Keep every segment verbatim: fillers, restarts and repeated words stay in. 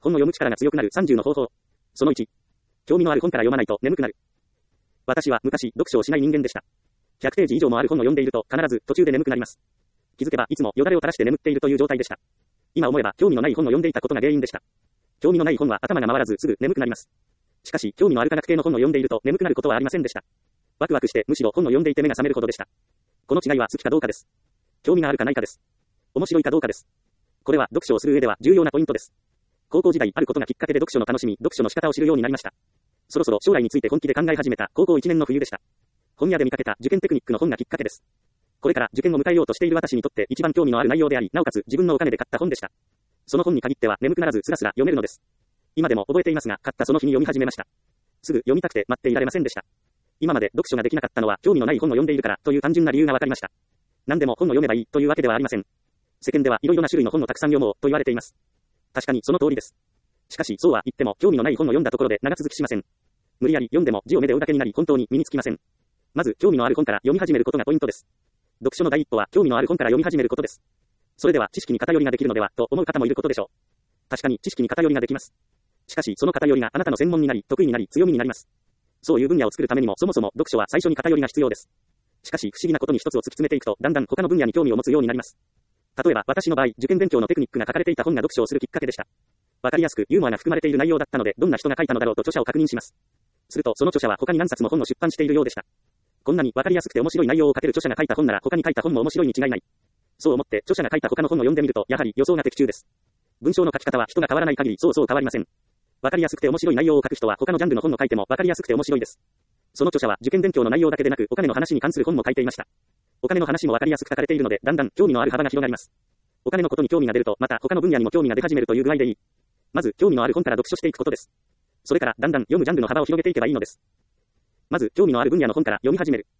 本の読む力が強くなるさんじゅうの方法。そのいち。興味のある本から読まないと眠くなる。私は昔、読書をしない人間でした。ひゃくページ以上もある本を読んでいると必ず途中で眠くなります。気づけばいつもよだれを垂らして眠っているという状態でした。今思えば興味のない本を読んでいたことが原因でした。興味のない本は頭が回らずすぐ眠くなります。しかし興味のある科学系の本を読んでいると眠くなることはありませんでした。ワクワクしてむしろ本を読んでいて目が覚めるほどでした。この違いは好きかどうかです。興味があるかないかです。面白いかどうかです。これは読書をする上では重要なポイントです。高校時代あることがきっかけで読書の楽しみ、読書の仕方を知るようになりました。そろそろ将来について本気で考え始めた高校いちねんの冬でした。本屋で見かけた受験テクニックの本がきっかけです。これから受験を迎えようとしている私にとって一番興味のある内容であり、なおかつ自分のお金で買った本でした。その本に限っては眠くならずスラスラ読めるのです。今でも覚えていますが、買ったその日に読み始めました。すぐ読みたくて待っていられませんでした。今まで読書ができなかったのは興味のない本を読んでいるからという単純な理由がわかりました。何でも本を読めばいいというわけではありません。世間ではいろいろな種類の本をたくさん読もうと言われています。確かにその通りです。しかしそうは言っても興味のない本を読んだところで長続きしません。無理やり読んでも字を目で追うだけになり本当に身につきません。まず興味のある本から読み始めることがポイントです。読書の第一歩は興味のある本から読み始めることです。それでは知識に偏りができるのではと思う方もいることでしょう。確かに知識に偏りができます。しかしその偏りがあなたの専門になり得意になり強みになります。そういう分野を作るためにもそもそも読書は最初に偏りが必要です。しかし不思議なことに一つを突き詰めていくとだんだん他の分野に興味を持つようになります。例えば私の場合、受験勉強のテクニックが書かれていた本が読書をするきっかけでした。わかりやすくユーモアが含まれている内容だったので、どんな人が書いたのだろうと著者を確認します。するとその著者は他に何冊も本を出版しているようでした。こんなにわかりやすくて面白い内容を書ける著者が書いた本なら他に書いた本も面白いに違いない。そう思って著者が書いた他の本を読んでみるとやはり予想が的中です。文章の書き方は人が変わらない限りそうそう変わりません。わかりやすくて面白い内容を書く人は他のジャンルの本を書いてもわかりやすくて面白いです。その著者は受験勉強の内容だけでなくお金の話に関する本も書いていました。お金の話もわかりやすく書かれているのでだんだん興味のある幅が広がります。お金のことに興味が出るとまた他の分野にも興味が出始めるという具合でいい。まず興味のある本から読書していくことです。それからだんだん読むジャンルの幅を広げていけばいいのです。まず興味のある分野の本から読み始める。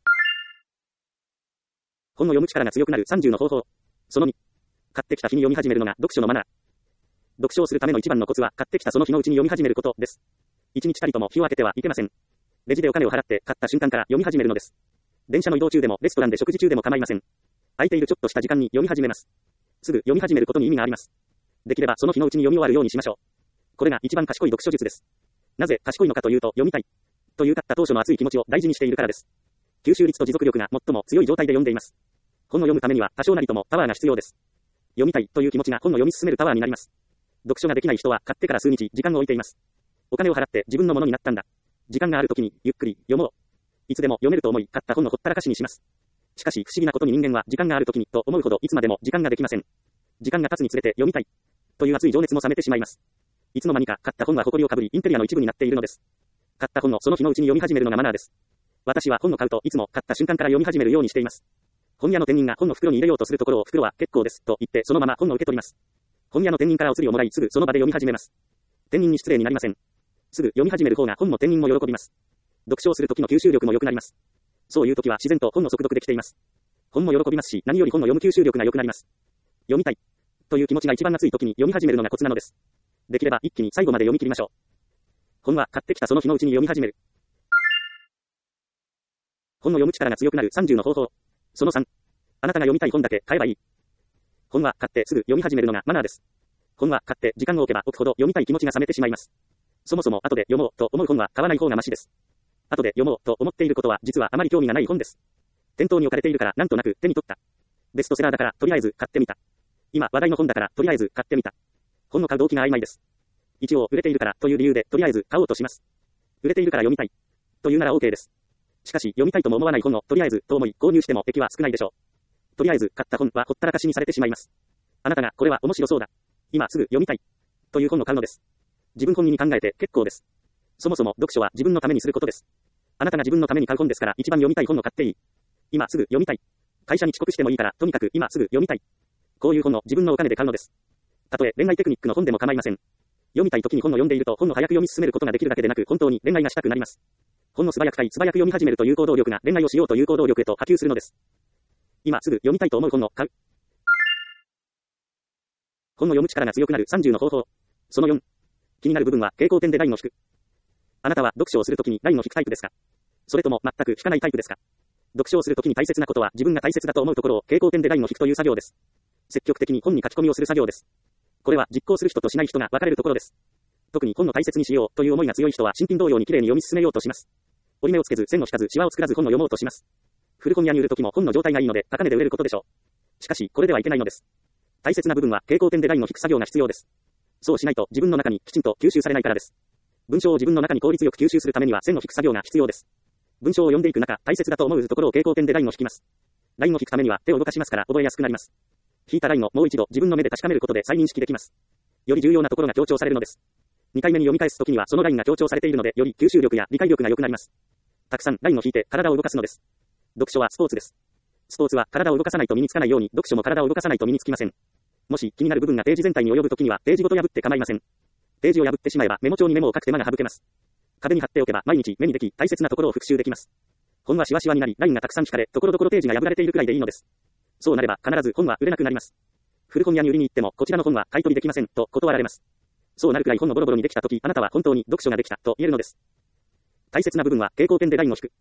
本の読む力が強くなるさんじゅうの方法。そのに。買ってきた日に読み始めるのが読書のマナー。読書をするための一番のコツは買ってきたその日のうちに読み始めることです。一日たりとも日を空けてはいけません。レジでお金を払って買った瞬間から読み始めるのです。電車の移動中でもレストランで食事中でも構いません。空いているちょっとした時間に読み始めます。すぐ読み始めることに意味があります。できればその日のうちに読み終わるようにしましょう。これが一番賢い読書術です。なぜ賢いのかというと読みたいという買った当初の熱い気持ちを大事にしているからです。吸収率と持続力が最も強い状態で読んでいます。本を読むためには多少なりともパワーが必要です。読みたいという気持ちが本を読み進めるパワーになります。読書ができない人は買ってから数日時間を置いています。お金を払って自分のものになったんだ。時間がある時にゆっくり読もう。いつでも読めると思い買った本をほったらかしにします。しかし不思議なことに人間は時間がある時にと思うほどいつまでも時間ができません。時間が経つにつれて読みたいという熱い情熱も冷めてしまいます。いつの間にか買った本は埃をかぶりインテリアの一部になっているのです。買った本のその日のうちに読み始めるのがマナーです。私は本を買うといつも買った瞬間から読み始めるようにしています。本屋の店員が本の袋に入れようとするところを袋は結構ですと言ってそのまま本を受け取ります。本屋の店員からお釣りをもらいすぐその場で読み始めます。店員に失礼になりません。すぐ読み始める方が本も店員も喜びます。読書をする時の吸収力も良くなります。そういう時は自然と本の速読できています。本も喜びますし、何より本の読む吸収力が良くなります。読みたいという気持ちが一番熱い時に読み始めるのがコツなのです。できれば一気に最後まで読み切りましょう。本は買ってきたその日のうちに読み始める。本の読む力が強くなるさんじゅうの方法。そのさん。あなたが読みたい本だけ買えばいい。本は買ってすぐ読み始めるのがマナーです。本は買って時間を置けば置くほど読みたい気持ちが冷めてしまいます。そもそも後で読もうと思う本は買わない方がマシです。後で読もうと思っていることは実はあまり興味がない本です。店頭に置かれているからなんとなく手に取った。ベストセラーだからとりあえず買ってみた。今話題の本だからとりあえず買ってみた。本の買う動機が曖昧です。一応売れているからという理由でとりあえず買おうとします。売れているから読みたいというなら OK です。しかし読みたいとも思わない本のとりあえずと思い購入しても益は少ないでしょう。とりあえず買った本はほったらかしにされてしまいます。あなたがこれは面白そうだ。今すぐ読みたいという本を買うのです。自分本位に考えて結構です。そもそも読書は自分のためにすることです。あなたが自分のために買う本ですから一番読みたい本を買っていい。今すぐ読みたい。会社に遅刻してもいいからとにかく今すぐ読みたい。こういう本を自分のお金で買うのです。たとえ恋愛テクニックの本でも構いません。読みたい時に本を読んでいると本を早く読み進めることができるだけでなく本当に恋愛がしたくなります。本の素早く買い素早く読み始めるという行動力が恋愛をしようという行動力へと波及するのです。今すぐ読みたいと思う本を買う。本の読む力が強くなるさんじゅうの方法。そのよん。気になる部分は傾向点でラインを引く。あなたは読書をするときにラインを引くタイプですか？それとも全く引かないタイプですか？読書をするときに大切なことは自分が大切だと思うところを傾向点でラインを引くという作業です。積極的に本に書き込みをする作業です。 これは実行する人としない人が分かれるところです。特に本を大切にしようという思いが強い人は新品同様にきれいに読み進めようとします。折り目をつけず、線を引かず、シワを作らず本を読もうとします。古本屋に売るときも本の状態がいいので高値で売れることでしょう。しかし、これではいけないのです。大切な部分は蛍光点でラインを引く作業が必要です。そうしないと自分の中にきちんと吸収されないからです。文章を自分の中に効率よく吸収するためには線を引く作業が必要です。文章を読んでいく中、大切だと思うところを蛍光点でラインを引きます。ラインを引くためには手を動かしますから覚えやすくなります。引いたラインをもう一度自分の目で確かめることで再認識できます。より重要なところが強調されるのです。にかいめに読み返すときにはそのラインが強調されているのでより吸収力や理解力が良くなります。たくさんラインを引いて体を動かすのです。読書はスポーツです。スポーツは体を動かさないと身につかないように読書も体を動かさないと身につきません。もし気になる部分がページ全体に及ぶときにはページごと破って構いません。ページを破ってしまえばメモ帳にメモを書く手間が省けます。壁に貼っておけば毎日目にでき大切なところを復習できます。本はしわしわになりラインがたくさん引かれところどころページが破られているくらいでいいのです。そうなれば必ず本は売れなくなります。古本屋に売りに行ってもこちらの本は買い取りできませんと断られます。そうなるくらい本のボロボロにできたときあなたは本当に読書ができたと言えるのです。大切な部分は蛍光点でラインを引く。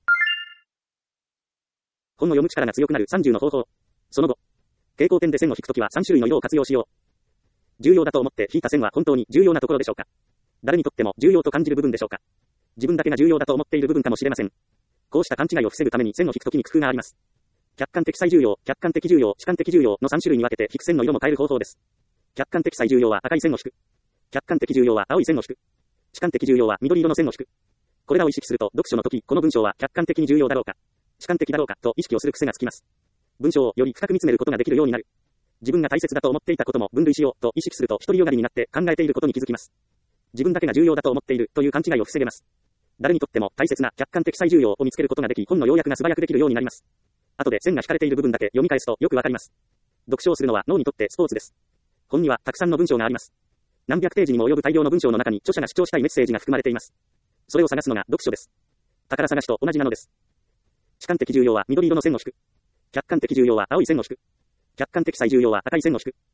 本の読む力が強くなるさんじゅうの方法。その後、蛍光点で線を引くときはさん種類の色を活用しよう。重要だと思って引いた線は本当に重要なところでしょうか。誰にとっても重要と感じる部分でしょうか。自分だけが重要だと思っている部分かもしれません。こうした勘違いを防ぐために線を引くときに工夫があります。客観的最重要、客観的重要、主観的重要のさん種類に分けて引く線の色も変える方法です。客観的最重要は赤い線を引く。客観的重要は青い線を引く。主観的重要は緑色の線を引く。これらを意識すると読書のときこの文章は客観的に重要だろうか、主観的だろうかと意識をする癖がつきます。文章をより深く見つめることができるようになる。自分が大切だと思っていたことも分類しようと意識すると独りよがりになって考えていることに気づきます。自分だけが重要だと思っているという勘違いを防げます。誰にとっても大切な客観的最重要を見つけることができ、本の要約が素早くできるようになります。後で線が引かれている部分だけ読み返すとよくわかります。読書をするのは脳にとってスポーツです。本にはたくさんの文章があります。何百ページにも及ぶ大量の文章の中に著者が主張したいメッセージが含まれています。それを探すのが読書です。宝探しと同じなのです。主観的重要は緑色の線を引く。客観的重要は青い線を引く。客観的最重要は赤い線を引く。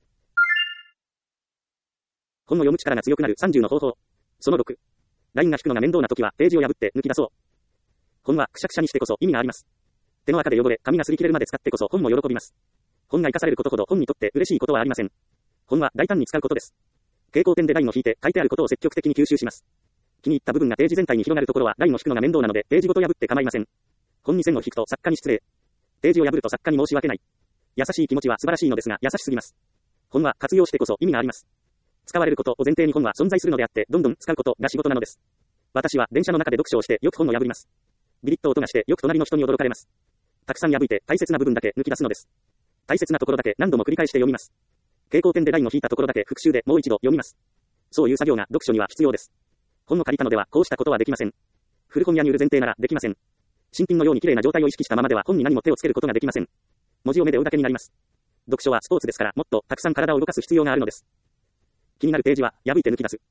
本の読む力が強くなるさんじゅうの方法。そのろく。ラインが引くのが面倒な時はページを破って抜き出そう。本はくしゃくしゃにしてこそ意味があります。手の赤で汚れ、紙が擦り切れるまで使ってこそ本も喜びます。本が生かされることほど本にとって嬉しいことはありません。本は大胆に使うことです。蛍光点でラインを引いて書いてあることを積極的に吸収します。気に入った部分がページ全体に広がるところはラインを引くのが面倒なのでページごと破って構いません。本に線を引くと作家に失礼。ページを破ると作家に申し訳ない。優しい気持ちは素晴らしいのですが優しすぎます。本は活用してこそ意味があります。使われることを前提に本は存在するのであってどんどん使うことが仕事なのです。私は電車の中で読書をしてよく本を破ります。ビリッと音がしてよく隣の人に驚かれます。たくさん破いて大切な部分だけ抜き出すのです。大切なところだけ何度も繰り返して読みます。蛍光点でラインを引いたところだけ復習でもう一度読みます。そういう作業が読書には必要です。本を借りたのではこうしたことはできません。古本屋に売る前提ならできません。新品のように綺麗な状態を意識したままでは本に何も手をつけることができません。文字を目で追うだけになります。読書はスポーツですからもっとたくさん体を動かす必要があるのです。気になるページは破いて抜き出す。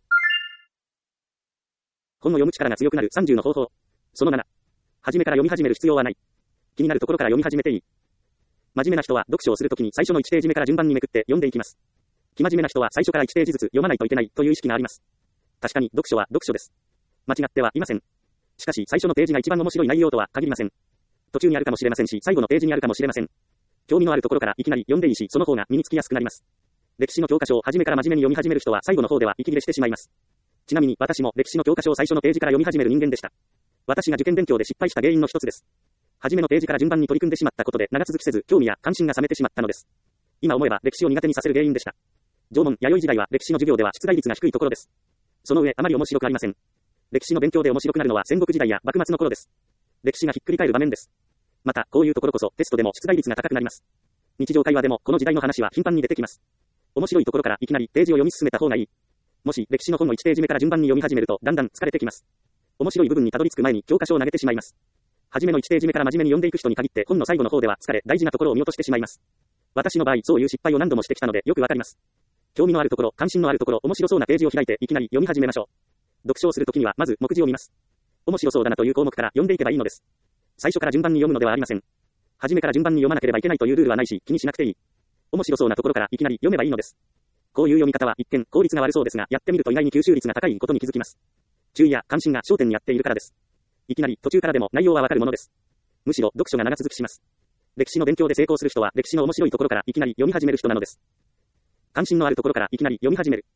本の読む力が強くなるさんじゅうの方法。そのなな。初めから読み始める必要はない。気になるところから読み始めていい。真面目な人は読書をするときに最初のいちページ目から順番にめくって読んでいきます。生真面目な人は最初からいちページずつ読まないといけないという意識があります。確かに読書は読書です。間違ってはいません。しかし最初のページが一番面白い内容とは限りません。途中にあるかもしれませんし最後のページにあるかもしれません。興味のあるところからいきなり読んでいいしその方が身につきやすくなります。歴史の教科書を初めから真面目に読み始める人は最後の方では息切れしてしまいます。ちなみに私も歴史の教科書を最初のページから読み始める人間でした。私が受験勉強で失敗した原因の一つです。初めのページから順番に取り組んでしまったことで長続きせず興味や関心が冷めてしまったのです。今思えば歴史を苦手にさせる原因でした。縄文、弥生時代は歴史の授業では出題率が低いところです。その上あまり面白くありません。歴史の勉強で面白くなるのは戦国時代や幕末の頃です。歴史がひっくり返る場面です。またこういうところこそテストでも出題率が高くなります。日常会話でもこの時代の話は頻繁に出てきます。面白いところからいきなりページを読み進めた方がいい。もし歴史の本のいちページ目から順番に読み始めるとだんだん疲れてきます。面白い部分にたどり着く前に教科書を投げてしまいます。初めのいちページ目から真面目に読んでいく人に限って本の最後の方では疲れ大事なところを見落としてしまいます。私の場合そういう失敗を何度もしてきたのでよくわかります。興味のあるところ、関心のあるところ、面白そうなページを開いていきなり読み始めましょう。読書をするときにはまず目次を見ます。面白そうだなという項目から読んでいけばいいのです。最初から順番に読むのではありません。初めから順番に読まなければいけないというルールはないし気にしなくていい。面白そうなところからいきなり読めばいいのです。こういう読み方は一見効率が悪そうですがやってみると意外に吸収率が高いことに気づきます。注意や関心が焦点にやっているからです。いきなり途中からでも内容はわかるものです。むしろ読書が長続きします。歴史の勉強で成功する人は歴史の面白いところからいきなり読み始める人なのです。 関心のあるところからいきなり読み始める。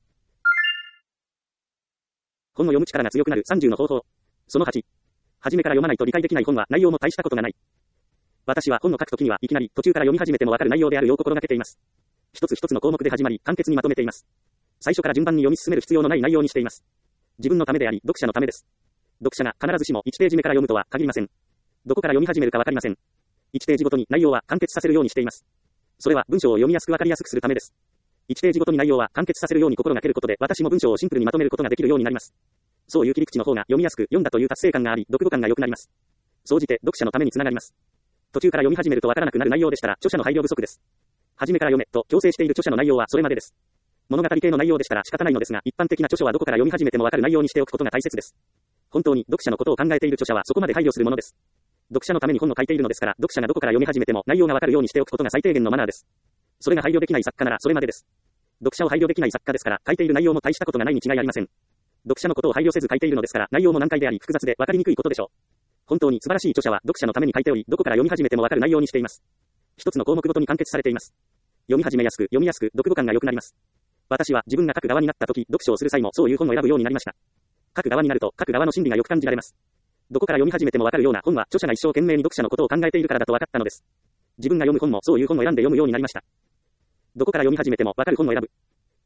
本の読む力が強くなるさんじゅうの方法。そのはち。初めから読まないと理解できない本は内容も大したことがない。私は本を書くときにはいきなり途中から読み始めてもわかる内容であるよう心がけています。一つ一つの項目で始まり簡潔にまとめています。最初から順番に読み進める必要のない内容にしています。自分のためであり読者のためです。読者が必ずしもいちページ目から読むとは限りません。どこから読み始めるかわかりません。いちページごとに内容は完結させるようにしています。それは文章を読みやすくわかりやすくするためです。いちページごとに内容は完結させるように心がけることで私も文章をシンプルにまとめることができるようになります。そういう切り口の方が読みやすく読んだという達成感があり読後感が良くなります。総じて読者のためにつながります。途中から読み始めるとわからなくなる内容でしたら著者の配慮不足です。初めから読めと強制している著者の内容はそれまでです。物語系の内容でしたら仕方ないのですが一般的な著書はどこから読み始めてもわかる内容にしておくことが大切です。本当に読者のことを考えている著者はそこまで配慮するものです。読者のために本を書いているのですから読者がどこから読み始めても内容がわかるようにしておくことが最低限のマナーです。それが配慮できない作家ならそれまでです。読者を配慮できない作家ですから書いている内容も大したことがないに違いありません。読者のことを配慮せず書いているのですから内容も難解であり複雑でわかりにくいことでしょう。本当に素晴らしい著者は読者のために書いておりどこから読み始めてもわかる内容にしています。一つの項目ごとに完結されています。読み始めやすく読みやすく読後感が良くなります。私は自分が書く側になった時読書をする際もそういう本を選ぶようになりました。書く側になると書く側の心理がよく感じられます。どこから読み始めてもわかるような本は著者が一生懸命に読者のことを考えているからだと分かったのです。自分が読む本もそういう本を選んで読むようになりました。どこから読み始めてもわかる本を選ぶ。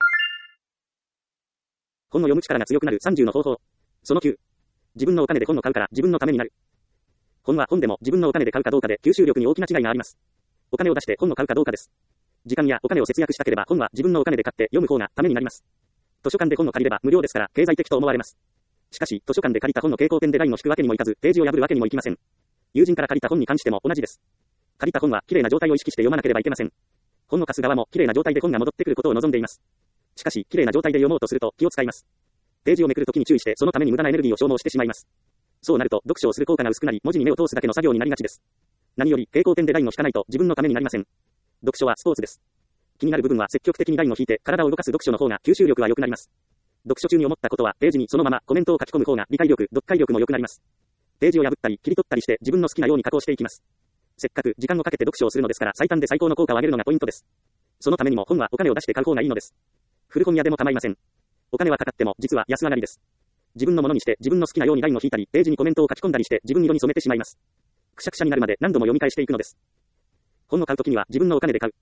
本の読む力が強くなるさんじゅうの方法。そのきゅう。自分のお金で本を買うから自分のためになる。本は本でも自分のお金で買うかどうかで吸収力に大きな違いがあります。お金を出して本を買うかどうかです。時間やお金を節約したければ本は自分のお金で買って読む方がためになります。図書館で本を借りれば無料ですから経済的と思われます。しかし図書館で借りた本の傾向点でラインを引くわけにもいかずページを破るわけにもいきません。友人から借りた本に関しても同じです。借りた本は綺麗な状態を意識して読まなければいけません。本の貸す側も綺麗な状態で本が戻ってくることを望んでいます。しかし綺麗な状態で読もうとすると気を使います。ページをめくるときに注意してそのために無駄なエネルギーを消耗してしまいます。そうなると読書をする効果が薄くなり文字に目を通すだけの作業になりがちです。何より傾向点でラインを引かないと自分のためになりません。読書はスポーツです。気になる部分は積極的にラインを引いて体を動かす読書の方が吸収力は良くなります。読書中に思ったことはページにそのままコメントを書き込む方が理解力、読解力も良くなります。ページを破ったり切り取ったりして自分の好きなように加工していきます。せっかく時間をかけて読書をするのですから最短で最高の効果を上げるのがポイントです。そのためにも本はお金を出して買う方がいいのです。古本屋でも構いません。お金はかかっても実は安上がりです。自分のものにして自分の好きなようにラインを引いたりページにコメントを書き込んだりして自分色に染めてしまいます。くしゃくしゃになるまで何度も読み返していくのです。本を買うときには自分のお金で買う。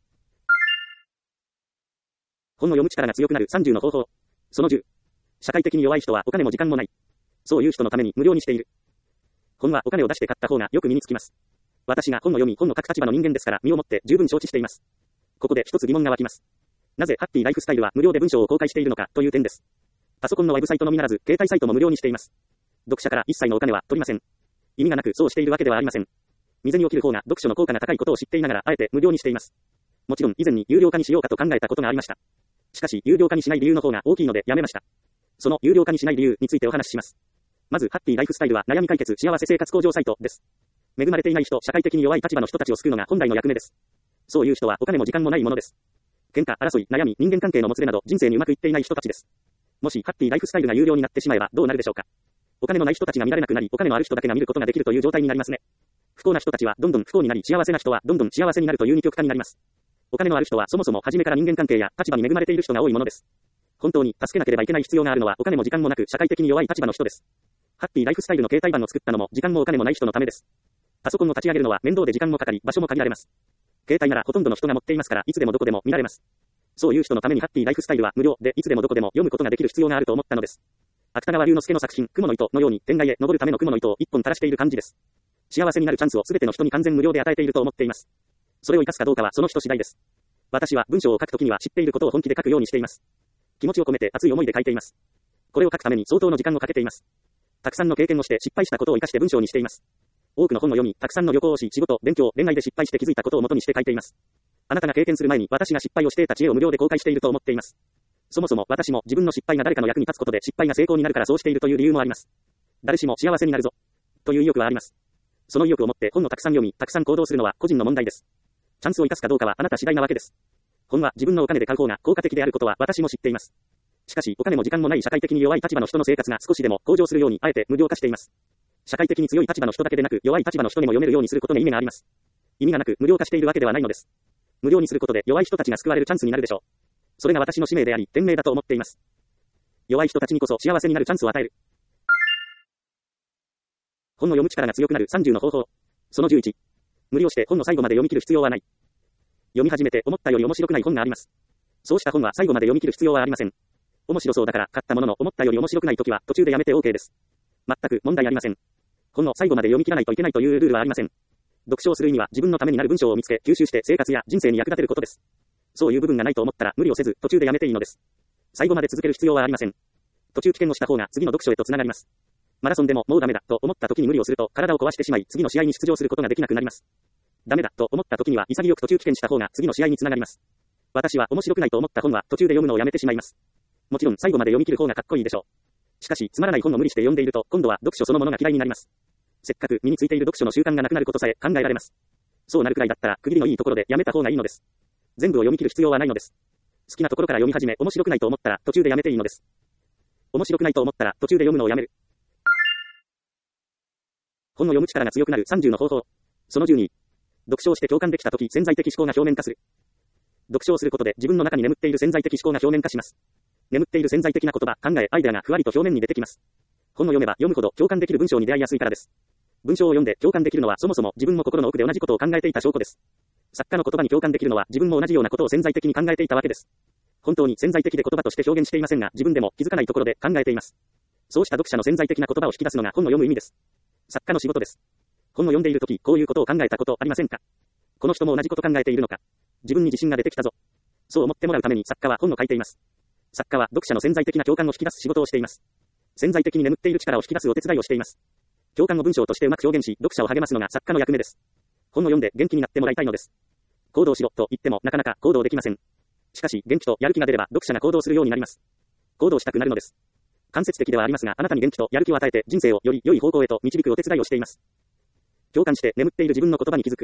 本の読む力が強くなるさんじゅうの方法。そのじゅう。社会的に弱い人はお金も時間もない。そういう人のために無料にしている。本はお金を出して買った方がよく身につきます。私が本を読み本の書く立場の人間ですから身をもって十分承知しています。ここで一つ疑問が湧きます。なぜハッピーライフスタイルは無料で文章を公開しているのかという点です。パソコンのウェブサイトのみならず携帯サイトも無料にしています。読者から一切のお金は取りません。意味がなくそうしているわけではありません。未然に起きる方が読書の効果が高いことを知っていながらあえて無料にしています。もちろん以前に有料化にしようかと考えたことがありました。しかし有料化にしない理由の方が大きいのでやめました。その有料化にしない理由についてお話しします。まずハッピーライフスタイルは悩み解決幸せ生活向上サイトです。恵まれていない人、社会的に弱い立場の人たちを救うのが本来の役目です。そういう人はお金も時間もないものです。喧嘩、争い、悩み、人間関係のもつれなど人生にうまくいっていない人たちです。もしハッピーライフスタイルが有料になってしまえばどうなるでしょうか。お金のない人たちが見られなくなり、お金のある人だけが見ることができるという状態になりますね。不幸な人たちはどんどん不幸になり、幸せな人はどんどん幸せになるという二極化になります。お金のある人はそもそも初めから人間関係や立場に恵まれている人が多いものです。本当に助けなければいけない必要があるのはお金も時間もなく社会的に弱い立場の人です。ハッピーライフスタイルの携帯版を作ったのも時間もお金もない人のためです。パソコンを立ち上げるのは面倒で時間もかかり、場所も限られます。携帯ならほとんどの人が持っていますからいつでもどこでも見られます。そういう人のためにハッピーライフスタイルは無料でいつでもどこでも読むことができる必要があると思ったのです。芥川龍之介の作品、雲の糸のように天外へ登るための雲の糸を一本垂らしている感じです。幸せになるチャンスをすべての人に完全無料で与えていると思っています。それを生かすかどうかはその人次第です。私は文章を書くときには知っていることを本気で書くようにしています。気持ちを込めて熱い思いで書いています。これを書くために相当の時間をかけています。たくさんの経験をして失敗したことを生かして文章にしています。多くの本を読み、たくさんの旅行をし、仕事、勉強、恋愛で失敗して気づいたことを元にして書いています。あなたが経験する前に私が失敗をしていた知恵を無料で公開していると思っています。そもそも私も自分の失敗が誰かの役に立つことで失敗が成功になるからそうしているという理由もあります。誰しも幸せになるぞという意欲はあります。その意欲を持って本をたくさん読み、たくさん行動するのは個人の問題です。チャンスを生かすかどうかはあなた次第なわけです。本は自分のお金で買う方が効果的であることは私も知っています。しかしお金も時間もない社会的に弱い立場の人の生活が少しでも向上するようにあえて無料化しています。社会的に強い立場の人だけでなく弱い立場の人にも読めるようにすることに意味があります。意味がなく無料化しているわけではないのです。無料にすることで弱い人たちが救われるチャンスになるでしょう。 それが私の使命であり、天命だと思っています。弱い人たちにこそ幸せになるチャンスを与える。本の読む力が強くなるさんじゅうの方法。そのじゅういち。無理をして本の最後まで読み切る必要はない。読み始めて思ったより面白くない本があります。そうした本は最後まで読み切る必要はありません。面白そうだから買ったものの思ったより面白くないときは途中でやめて OK です。全く問題ありません。本の最後まで読み切らないといけないというルールはありません。読書をする意味は自分のためになる文章を見つけ吸収して生活や人生に役立てることです。そういう部分がないと思ったら無理をせず途中でやめていいのです。最後まで続ける必要はありません。途中棄権をした方が次の読書へとつながります。マラソンでももうダメだと思った時に無理をすると体を壊してしまい次の試合に出場することができなくなります。ダメだと思った時には潔く途中棄権した方が次の試合につながります。私は面白くないと思った本は途中で読むのをやめてしまいます。もちろん最後まで読み切る方がかっこいいでしょう。しかしつまらない本を無理して読んでいると今度は読書そのものが嫌いになります。せっかく身についている読書の習慣がなくなることさえ考えられます。そうなるくらいだったら区切りのいいところでやめた方がいいのです。全部を読み切る必要はないのです。好きなところから読み始め面白くないと思ったら途中でやめていいのです。面白くないと思ったら途中で読むのをやめる。本の読む力が強くなるさんじゅうの方法。そのじゅうに。読書をして共感できたとき潜在的思考が表面化する。読書をすることで自分の中に眠っている潜在的思考が表面化します。眠っている潜在的な言葉、考え、アイデアがふわりと表面に出てきます。本を読めば読むほど共感できる文章に出会いやすいからです。文章を読んで共感できるのはそもそも自分も心の奥で同じことを考えていた証拠です。作家の言葉に共感できるのは自分も同じようなことを潜在的に考えていたわけです。本当に潜在的で言葉として表現していませんが自分でも気づかないところで考えています。そうした読者の潜在的な言葉を引き出すのが本の読む意味です。作家の仕事です。本を読んでいるときこういうことを考えたことありませんか？この人も同じこと考えているのか？自分に自信が出てきたぞ。そう思ってもらうために作家は本を書いています。作家は読者の潜在的な共感を引き出す仕事をしています。潜在的に眠っている力を引き出すお手伝いをしています。共感を文章としてうまく表現し、読者を励ますのが作家の役目です。本を読んで元気になってもらいたいのです。行動しろと言ってもなかなか行動できません。しかし元気とやる気が出れば読者が行動するようになります。行動したくなるのです。間接的ではありますが、あなたに元気とやる気を与えて人生をより良い方向へと導くお手伝いをしています。共感して眠っている自分の言葉に気づく。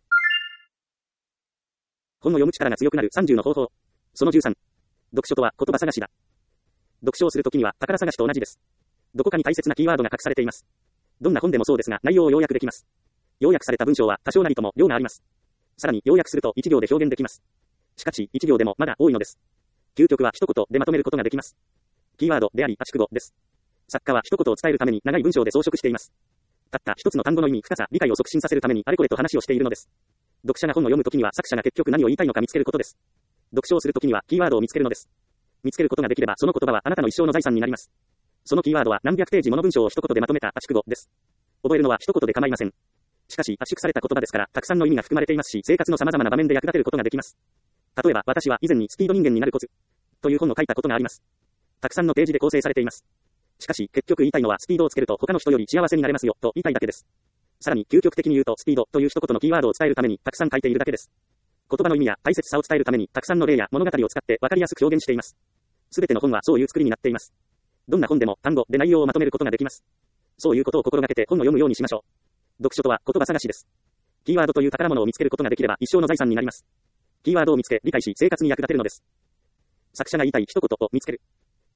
本の読む力が強くなるさんじゅうの方法。そのじゅうさん。読書とは言葉探しだ。読書をするときには宝探しと同じです。どこかに大切なキーワードが隠されています。どんな本でもそうですが、内容を要約できます。要約された文章は多少なりとも量があります。さらに要約するといち行で表現できます。しかしいち行でもまだ多いのです。究極は一言でまとめることができます。キーワードであり圧縮語です。作家は一言を伝えるために長い文章で装飾しています。たった一つの単語の意味、深さ、理解を促進させるためにあれこれと話をしているのです。読者が本を読むときには作者が結局何を言いたいのか見つけることです。読書をするときにはキーワードを見つけるのです。見つけることができればその言葉はあなたの一生の財産になります。そのキーワードは何百ページもの文章を一言でまとめた圧縮語です。覚えるのは一言で構いません。しかし圧縮された言葉ですからたくさんの意味が含まれていますし、生活の様々な場面で役立てることができます。例えば私は以前にスピード人間になるコツという本を書いたことがあります。たくさんのページで構成されています。しかし結局言いたいのはスピードをつけると他の人より幸せになれますよと言いたいだけです。さらに究極的に言うとスピードという一言のキーワードを伝えるためにたくさん書いているだけです。言葉の意味や大切さを伝えるためにたくさんの例や物語を使って分かりやすく表現しています。すべての本はそういう作りになっています。どんな本でも単語で内容をまとめることができます。そういうことを心がけて本を読むようにしましょう。読書とは言葉探しです。キーワードという宝物を見つけることができれば一生の財産になります。キーワードを見つけ理解し生活に役立てるのです。作者が言いたい一言を見つける。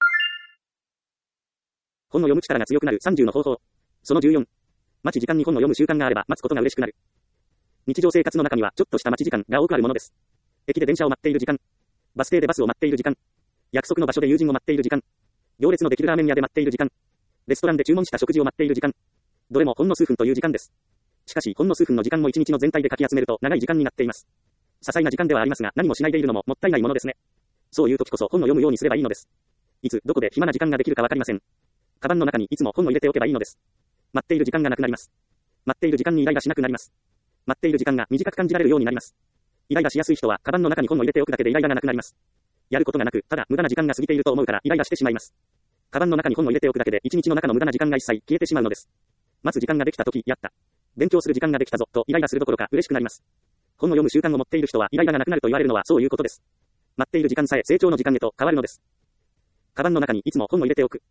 本の読む力が強くなるさんじゅうの方法。そのじゅうよん。待ち時間に本を読む習慣があれば待つことが嬉しくなる。日常生活の中にはちょっとした待ち時間が多くあるものです。駅で電車を待っている時間。バス停でバスを待っている時間。約束の場所で友人を待っている時間。行列のできるラーメン屋で待っている時間。レストランで注文した食事を待っている時間。どれもほんの数分という時間です。しかしほんの数分の時間も一日の全体でかき集めると長い時間になっています。些細な時間ではありますが何もしないでいるのももったいないものですね。そういう時こそ本を読むようにすればいいのです。いつどこで暇な時間ができるかわかりません。カバンの中にいつも本を入れておけばいいのです。待っている時間がなくなります。待っている時間にイライラしなくなります。待っている時間が短く感じられるようになります。イライラしやすい人はカバンの中に本を入れておくだけでイライラがなくなります。やることがなくただ無駄な時間が過ぎていると思うからイライラしてしまいます。カバンの中に本を入れておくだけで一日の中の無駄な時間が一切消えてしまうのです。待つ時間ができたとき、やった。勉強する時間ができたぞとイライラするどころか嬉しくなります。本を読む習慣を持っている人はイライラがなくなると言われるのはそういうことです。待っている時間さえ成長の時間へと変わるのです。カバンの中にいつも本を入れておく。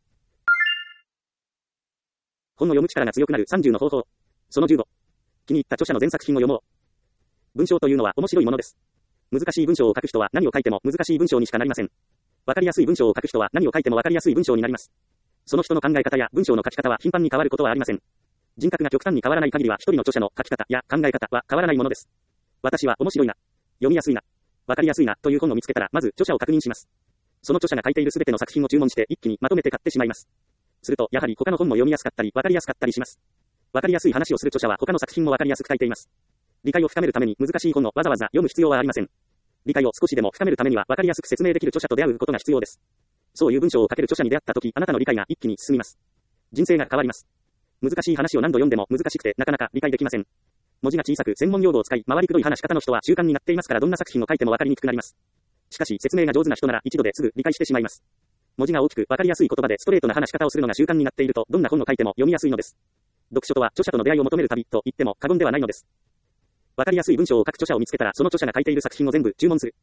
本の読む力が強くなるさんじゅうの方法。そのじゅうご。気に入った著者の全作品を読もう。文章というのは面白いものです。難しい文章を書く人は何を書いても難しい文章にしかなりません。わかりやすい文章を書く人は何を書いてもわかりやすい文章になります。その人の考え方や文章の書き方は頻繁に変わることはありません。人格が極端に変わらない限りは一人の著者の書き方や考え方は変わらないものです。私は面白いな、読みやすいな、 わかりやすいなという本を見つけたら、まず著者を確認します。その著者が書いているすべての作品を注文して一気にまとめて買ってしまいます。すると、やはり他の本も読みやすかったり、わかりやすかったりします。わかりやすい話をする著者は他の作品もわかりやすく書いています。理解を深めるために難しい本をわざわざ読む必要はありません。理解を少しでも深めるためにはわかりやすく説明できる著者と出会うことが必要です。そういう文章を書ける著者に出会ったとき、あなたの理解が一気に進みます。人生が変わります。難しい話を何度読んでも難しくてなかなか理解できません。文字が小さく専門用語を使い、回りくどい話し方の人は習慣になっていますからどんな作品を書いてもわかりにくくなります。しかし説明が上手な人なら一度ですぐ理解してしまいます。文字が大きくわかりやすい言葉でストレートな話し方をするのが習慣になっているとどんな本を書いても読みやすいのです。読書とは著者との出会いを求める旅と言っても過言ではないのです。わかりやすい文章を書く著者を見つけたらその著者が書いている作品を全部注文する。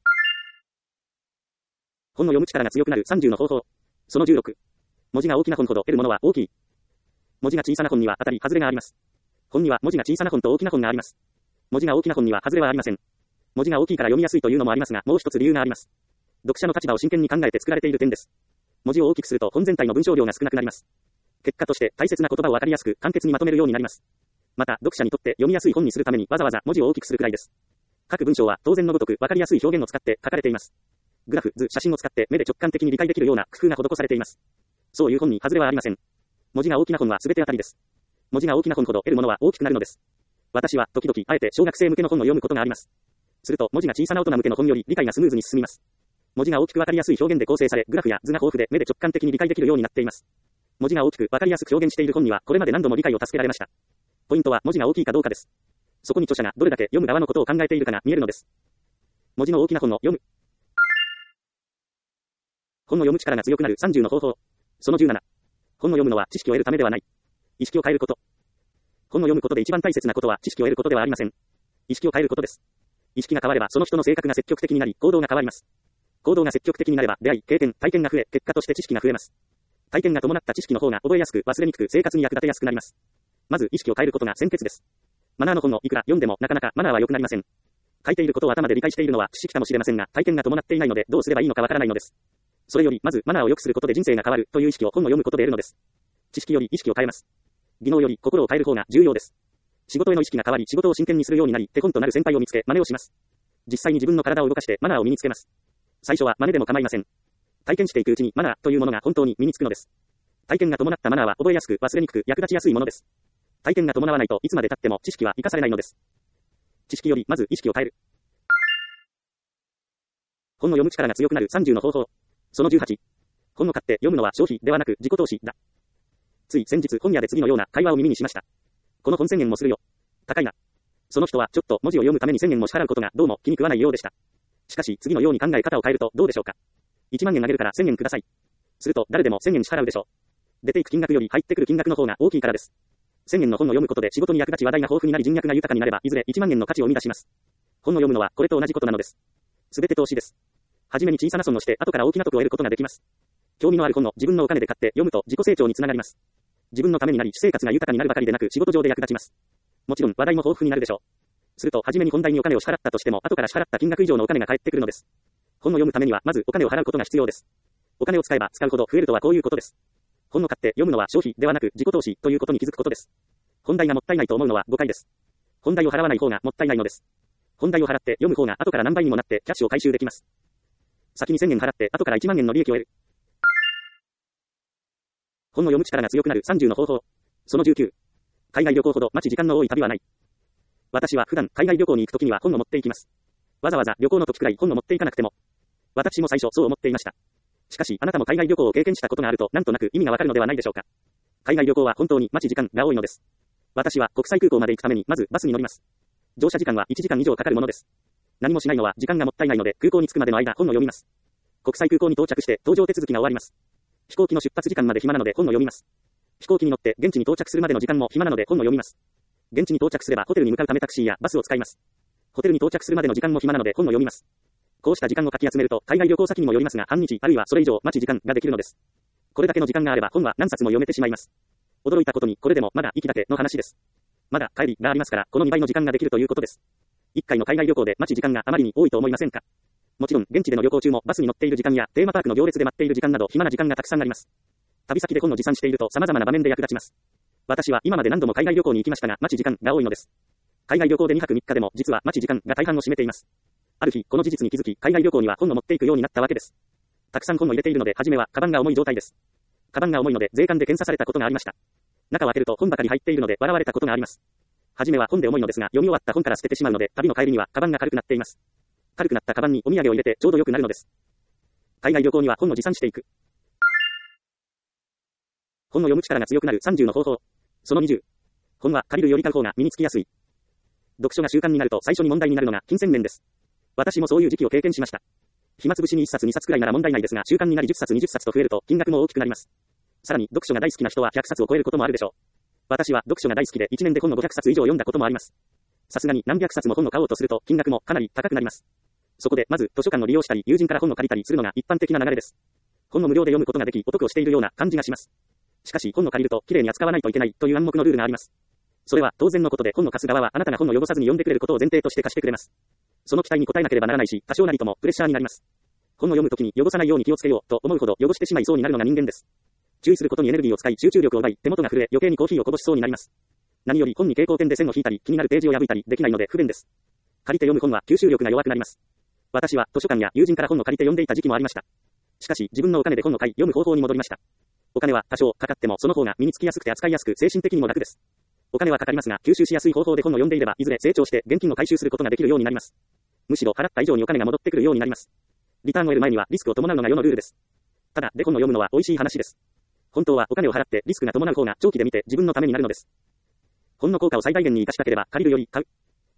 本の読む力が強くなるさんじゅうの方法。そのじゅうろく。文字が大きな本ほど得るものは大きい。文字が小さな本には当たり外れがあります。本には文字が小さな本と大きな本があります。文字が大きな本には外れはありません。文字が大きいから読みやすいというのもありますが、もう一つ理由があります。読者の立場を真剣に考えて作られている点です。文字を大きくすると本全体の文章量が少なくなります。結果として大切な言葉をわかりやすく簡潔にまとめるようになります。また読者にとって読みやすい本にするためにわざわざ文字を大きくするくらいです。各文章は当然のごとくわかりやすい表現を使って書かれています。グラフ、図、写真を使って目で直感的に理解できるような工夫が施されています。そういう本に外れはありません。文字が大きな本は全て当たりです。文字が大きな本ほど得るものは大きくなるのです。私は時々あえて小学生向けの本を読むことがあります。すると文字が小さな大人向けの本より理解がスムーズに進みます。文字が大きくわかりやすい表現で構成され、グラフや図が豊富で目で直感的に理解できるようになっています。文字が大きくわかりやすく表現している本にはこれまで何度も理解を助けられました。ポイントは文字が大きいかどうかです。そこに著者がどれだけ読む側のことを考えているかが見えるのです。文字の大きな本を読む。本の読む力が強くなるさんじゅうの方法。そのじゅうなな。本を読むのは知識を得るためではない。意識を変えること。本を読むことで一番大切なことは知識を得ることではありません。意識を変えることです。意識が変わればその人の性格が積極的になり、行動が変わります。行動が積極的になれば出会い、経験、体験が増え、結果として知識が増えます。体験が伴った知識の方が覚えやすく、忘れにくく、生活に役立てやすくなります。まず意識を変えることが先決です。マナーの本をいくら読んでもなかなかマナーは良くなりません。書いていることを頭で理解しているのは知識かもしれませんが、体験が伴っていないのでどうすればいいのかわからないのです。それよりまずマナーを良くすることで人生が変わるという意識を本を読むことで得るのです。知識より意識を変えます。技能より心を変える方が重要です。仕事への意識が変わり仕事を真剣にするようになり、手本となる先輩を見つけ真似をします。実際に自分の体を動かしてマナーを身につけます。最初は真似でも構いません。体験していくうちにマナーというものが本当に身につくのです。体験が伴ったマナーは覚えやすく忘れにくく役立ちやすいものです。体験が伴わないといつまで経っても知識は生かされないのです。知識よりまず意識を変える。本の読む力が強くなるさんじゅうの方法。そのじゅうはち。本を買って読むのは消費ではなく自己投資だ。つい先日本屋で次のような会話を耳にしました。この本せんえんもするよ。高いな。その人はちょっと文字を読むためにせんえんも支払うことがどうも気に食わないようでした。しかし次のように考え方を変えるとどうでしょうか。いちまんえんあげるからせんえんください。すると誰でもせんえん支払うでしょう。出ていく金額より入ってくる金額の方が大きいからです。せんえんの本を読むことで仕事に役立ち話題が豊富になり人脈が豊かになればいずれいちまんえんの価値を生み出します。本を読むのはこれと同じことなのです。すべて投資です。はじめに小さな損をして後から大きな得を得ることができます。興味のある本を自分のお金で買って読むと自己成長につながります。自分のためになり私生活が豊かになるばかりでなく仕事上で役立ちます。もちろん話題も豊富になるでしょう。するとはじめに本題にお金を支払ったとしても後から支払った金額以上のお金が返ってくるのです。本を読むためにはまずお金を払うことが必要です。お金を使えば使うほど増えるとはこういうことです。本を買って読むのは消費ではなく自己投資ということに気づくことです。本題がもったいないと思うのは誤解です。本題を払わない方がもったいないのです。本題を払って読む方が後から何倍にもなってキャッシュを回収できます。先にせんえん払って後からいちまんえんの利益を得る。本を読む力が強くなるさんじゅうの方法。そのじゅうきゅう。海外旅行ほど待ち時間の多い旅はない。私は普段海外旅行に行くときには本を持っていきます。わざわざ旅行の時くらい本を持っていかなくても。私も最初そう思っていました。しかしあなたも海外旅行を経験したことがあるとなんとなく意味がわかるのではないでしょうか。海外旅行は本当に待ち時間が多いのです。私は国際空港まで行くためにまずバスに乗ります。乗車時間はいちじかん以上かかるものです。何もしないのは時間がもったいないので空港に着くまでの間本を読みます。国際空港に到着して搭乗手続きが終わります。飛行機の出発時間まで暇なので本を読みます。飛行機に乗って現地に到着するまでの時間も暇なので本を読みます。現地に到着すればホテルに向かうためタクシーやバスを使います。ホテルに到着するまでの時間も暇なので本を読みます。こうした時間をかき集めると海外旅行先にもよりますが半日あるいはそれ以上待ち時間ができるのです。これだけの時間があれば本は何冊も読めてしまいます。驚いたことにこれでもまだ息だけの話です。まだ帰りがありますからこのにばいの時間ができるということです。いっかいの海外旅行で待ち時間があまりに多いと思いませんか。もちろん現地での旅行中もバスに乗っている時間やテーマパークの行列で待っている時間など暇な時間がたくさんあります。旅先で本を持参していると様々な場面で役立ちます。私は今まで何度も海外旅行に行きましたが待ち時間が多いのです。海外旅行でにはくみっかでも実は待ち時間が大半を占めています。 ある日、この事実に気づき、海外旅行には本を持っていくようになったわけです。たくさん本を入れているので、初めはカバンが重い状態です。カバンが重いので、税関で検査されたことがありました。中を開けると本ばかり入っているので笑われたことがあります。初めは本で重いのですが、読み終わった本から捨ててしまうので、旅の帰りにはカバンが軽くなっています。軽くなったカバンにお土産を入れてちょうど良くなるのです。海外旅行には本を持参していく。本を読む力が強くなるさんじゅうの方法。そのにじゅう。本は借りるより買う方が身につきやすい。読書が習慣になると最初に問題になるのが金銭面です。私もそういう時期を経験しました。暇つぶしにいっさつにさつくらいなら問題ないですが、習慣になりじゅっさつにじゅっさつと増えると金額も大きくなります。さらに読書が大好きな人はひゃくさつを超えることもあるでしょう。私は読書が大好きでいちねんで本のごひゃくさつ以上読んだこともあります。さすがに何百冊も本を買おうとすると金額もかなり高くなります。そこでまず図書館を利用したり友人から本を借りたりするのが一般的な流れです。本を無料で読むことができお得をしているような感じがします。しかし本を借りるときれいに扱わないといけないという暗黙のルールがあります。それは当然のことで本を貸す側はあなたが本を汚さずに読んでくれることを前提として貸してくれます。その期待に応えなければならないし、多少なりともプレッシャーになります。本を読むときに汚さないように気をつけようと思うほど汚してしまいそうになるのが人間です。注意することにエネルギーを使い集中力を奪い手元が震え余計にコーヒーをこぼしそうになります。何より本に蛍光ペンで線を引いたり気になるページを破いたりできないので不便です。借りて読む本は吸収力が弱くなります。私は図書館や友人から本を借りて読んでいた時期もありました。しかし自分のお金で本を買い読む方法に戻りました。お金は多少かかってもその方が身につきやすくて扱いやすく精神的にも楽です。お金はかかりますが吸収しやすい方法で本を読んでいればいずれ成長して現金を回収することができるようになります。むしろ払った以上にお金が戻ってくるようになります。リターンを得る前にはリスクを伴うのが世のルールです。ただで本を読むのは美味しい話です。本当はお金を払ってリスクが伴う方が長期で見て自分のためになるのです。本の効果を最大限に活かしたければ借りるより買う。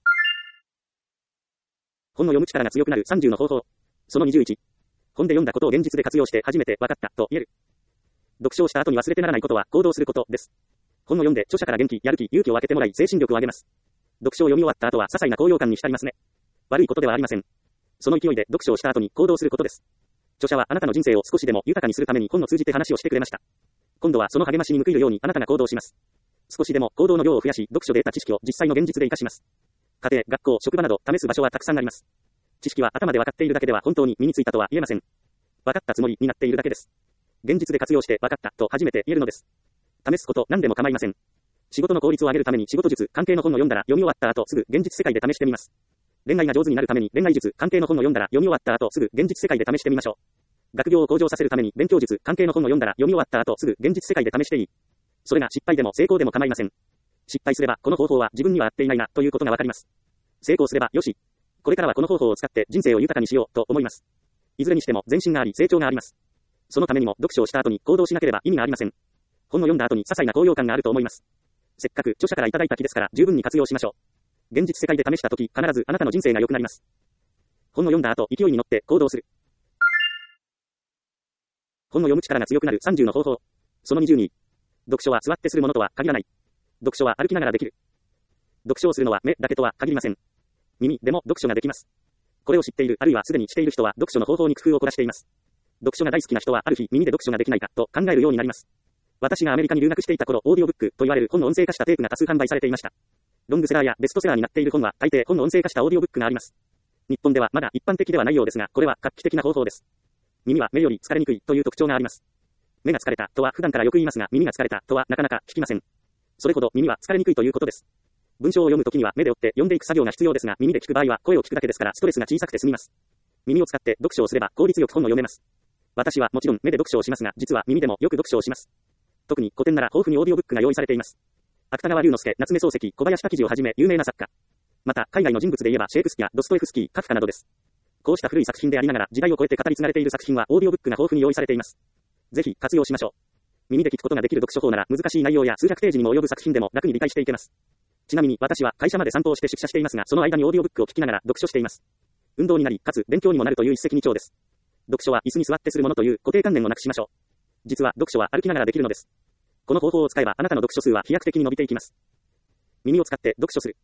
本を読む力が強くなるさんじゅうの方法。そのにじゅういち。本で読んだことを現実で活用して初めて分かったと言える。読書をした後に忘れてならないことは行動することです。本を読んで著者から元気、やる気、勇気を分けてもらい精神力を上げます。読書を読み終わった後は些細な高揚感に浸りますね。悪いことではありません。その勢いで読書をした後に行動することです。著者はあなたの人生を少しでも豊かにするために本を通じて話をしてくれました。今度はその励ましに報いるようにあなたが行動します。少しでも行動の量を増やし、読書で得た知識を実際の現実で活かします。家庭、学校、職場など試す場所はたくさんあります。知識は頭で分かっているだけでは本当に身についたとは言えません。分かったつもりになっているだけです。現実で活用して分かったと初めて言えるのです。試すこと何でも構いません。仕事の効率を上げるために仕事術関係の本を読んだら読み終わった後すぐ現実世界で試してみます。恋愛が上手になるために恋愛術関係の本を読んだら読み終わった後すぐ現実世界で試してみましょう。学業を向上させるために勉強術関係の本を読んだら読み終わった後すぐ現実世界で試していい。それが失敗でも成功でも構いません。失敗すればこの方法は自分には合っていないなということがわかります。成功すればよし。これからはこの方法を使って人生を豊かにしようと思います。いずれにしても前進があり成長があります。そのためにも読書をした後に行動しなければ意味がありません。本を読んだ後に些細な高揚感があると思います。せっかく著者からいただいた気ですから十分に活用しましょう。現実世界で試した時必ずあなたの人生が良くなります。本を読んだ後勢いに乗って行動する。本を読む力が強くなるさんじゅうの方法。そのにじゅうに。読書は座ってするものとは限らない。読書は歩きながらできる。読書をするのは目だけとは限りません。耳でも読書ができます。これを知っているあるいはすでにしている人は読書の方法に工夫を凝らしています。読書が大好きな人はある日耳で読書ができないかと考えるようになります。私がアメリカに留学していた頃、オーディオブックと言われる本の音声化したテープが多数販売されていました。ロングセラーやベストセラーになっている本は大抵本の音声化したオーディオブックがあります。日本ではまだ一般的ではないようですが、これは画期的な方法です。耳は目より疲れにくいという特徴があります。目が疲れたとは普段からよく言いますが、耳が疲れたとはなかなか聞きません。それほど耳は疲れにくいということです。文章を読むときには目で追って読んでいく作業が必要ですが、耳で聞く場合は声を聞くだけですからストレスが小さくて済みます。耳を使って読書をすれば効率よく本を読めます。私はもちろん目で読書をしますが、実は耳でもよく読書をします。特に古典なら豊富にオーディオブックが用意されています。芥川龍之介、夏目漱石、小林滝次をはじめ有名な作家。また海外の人物で言えばシェイクスピア、ドストエフスキー、カフカなどです。こうした古い作品でありながら時代を超えて語り継がれている作品はオーディオブックが豊富に用意されています。ぜひ活用しましょう。耳で聞くことができる読書法なら難しい内容や数百ページにも及ぶ作品でも楽に理解していけます。ちなみに私は会社まで散歩をして出社していますが、その間にオーディオブックを聞きながら読書しています。運動になり、かつ勉強にもなるという一石二鳥です。読書は椅子に座ってするものという固定観念をなくしましょう。実は読書は歩きながらできるのです。この方法を使えばあなたの読書数は飛躍的に伸びていきます。耳を使って読書する。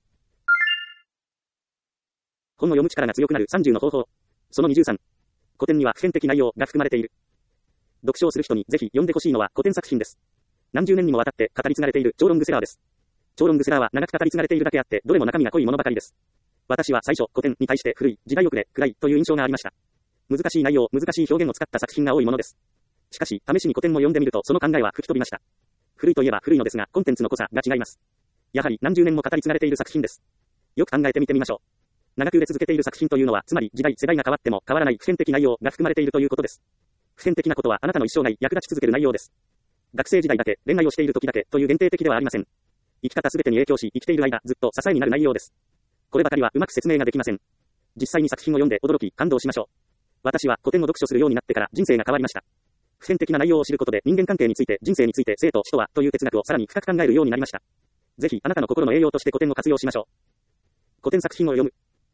本を読む力が強くなるさんじゅうの方法。そのにじゅうさん。古典には普遍的内容が含まれている。読書をする人にぜひ読んでほしいのは古典作品です。何十年にもわたって語り継がれている超ロングセラーです。超ロングセラーは長く語り継がれているだけあって、どれも中身が濃いものばかりです。私は最初、古典に対して古い、時代遅れ、暗いという印象がありました。難しい内容、難しい表現を使った作品が多いものです。しかし、試しに古典も読んでみると、その考えは吹き飛びました。古いといえば古いのですが、コンテンツの濃さが違います。やはり何十年も語り継がれている作品です。よく考えてみてみましょう。 長く売れ続けている作品というのは、つまり時代、世代が変わっても変わらない普遍的内容が含まれているということです。普遍的なことはあなたの一生涯役立ち続ける内容です。学生時代だけ、恋愛をしている時だけという限定的ではありません。生き方すべてに影響し、生きている間、ずっと支えになる内容です。こればかりはうまく説明ができません。実際に作品を読んで驚き、感動しましょう。私は古典を読書するようになってから人生が変わりました。普遍的な内容を知ることで人間関係について、人生について、生と死とはという哲学をさらに深く考えるようになりました。ぜひあなたの心の栄養として古典を活用しましょう。古典作品を読む。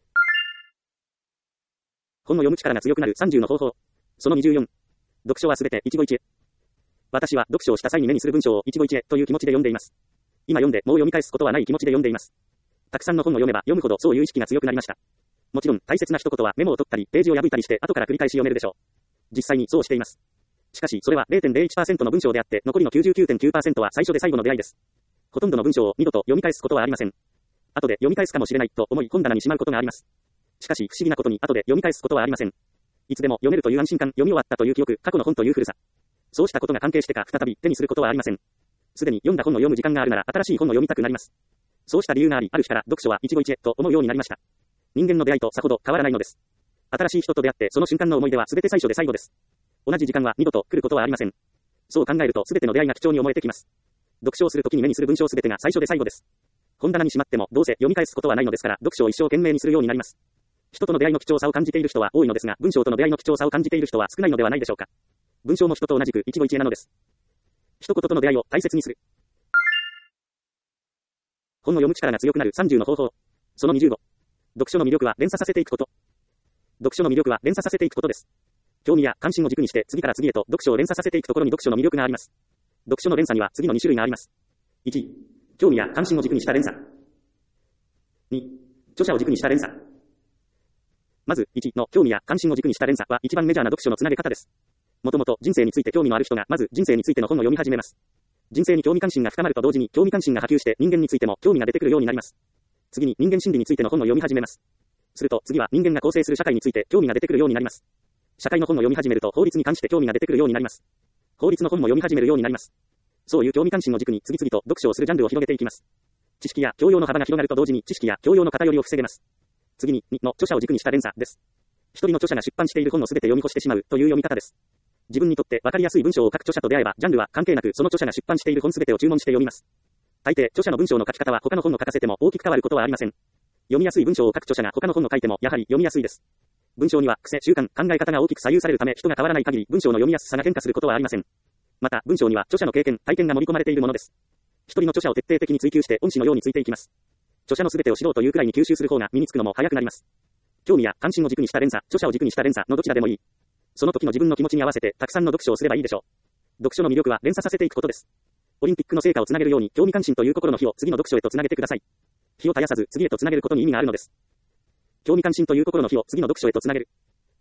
本を読む力が強くなるさんじゅうの方法。そのにじゅうよん。読書はすべて一期一会。私は読書をした際に目にする文章を一期一会という気持ちで読んでいます。今読んでもう読み返すことはない気持ちで読んでいます。たくさんの本を読めば読むほどそういう意識が強くなりました。もちろん大切な一言はメモを取ったりページを破いたりして後から繰り返し読めるでしょう。実際にそうしています。しかしそれは ゼロてんゼロいちパーセント の文章であって残りの きゅうじゅうきゅうてんきゅうパーセント は最初で最後の出会いです。ほとんどの文章を二度と読み返すことはありません。後で読み返すかもしれないと思い本棚にしまうことがあります。しかし不思議なことに後で読み返すことはありません。いつでも読めるという安心感、読み終わったという記憶、過去の本という古さ。そうしたことが関係してか再び手にすることはありません。すでに読んだ本を読む時間があるなら新しい本を読みたくなります。そうした理由があり、ある日から読書は一期一会と思うようになりました。人間の出会いとさほど変わらないのです。新しい人と出会ってその瞬間の思い出は全て最初で最後です。同じ時間は二度と来ることはありません。そう考えると全ての出会いが貴重に思えてきます。読書をするときに目にする文章全てが最初で最後です。本棚にしまってもどうせ読み返すことはないのですから読書を一生懸命にするようになります。人との出会いの貴重さを感じている人は多いのですが、文章との出会いの貴重さを感じている人は少ないのではないでしょうか。文章も人と同じく一期一会なのです。一言との出会いを大切にする。本を読む力が強くなるさんじゅうの方法。そのにじゅうご。読書の魅力は連鎖させていくこと。読書の魅力は連鎖させていくことです。興味や関心を軸にして次から次へと読書を連鎖させていくところに読書の魅力があります。読書の連鎖には次のに種類があります。いち、興味や関心を軸にした連鎖。に、著者を軸にした連鎖。まず、いちの興味や関心を軸にした連鎖は一番メジャーな読書のつなげ方です。もともと人生について興味のある人がまず人生についての本を読み始めます。人生に興味関心が深まると同時に興味関心が波及して人間についても興味が出てくるようになります。次に人間心理についての本を読み始めます。すると次は人間が構成する社会について興味が出てくるようになります。社会の本を読み始めると法律に関して興味が出てくるようになります。法律の本も読み始めるようになります。そういう興味関心を軸に次々と読書をするジャンルを広げていきます。知識や教養の幅が広がると同時に知識や教養の偏りを防げます。次ににの著者を軸にした連鎖です。一人の著者が出版している本をすべて読み越してしまうという読み方です。自分にとって分かりやすい文章を書く著者と出会えばジャンルは関係なくその著者が出版している本すべてを注文して読みます。大抵著者の文章の書き方は他の本を書かせても大きく変わることはありません。読みやすい文章を書く著者が他の本を書いてもやはり読みやすいです。文章には癖、習慣、考え方が大きく左右されるため人が変わらない限り文章の読みやすさが変化することはありません。また文章には著者の経験、体験が盛り込まれているものです。一人の著者を徹底的に追求して恩師のようについていきます。著者のすべてを知ろうというくらいに吸収する方が身につくのも早くなります。興味や関心を軸にした連鎖、著者を軸にした連鎖のどちらでもいい。その時の自分の気持ちに合わせてたくさんの読書をすればいいでしょう。読書の魅力は連鎖させていくことです。オリンピックの成果をつなげるように興味関心という心の火を次の読書へとつなげてください。火を絶やさず次へとつなげることに意味があるのです。興味関心という心の火を次の読書へとつなげる。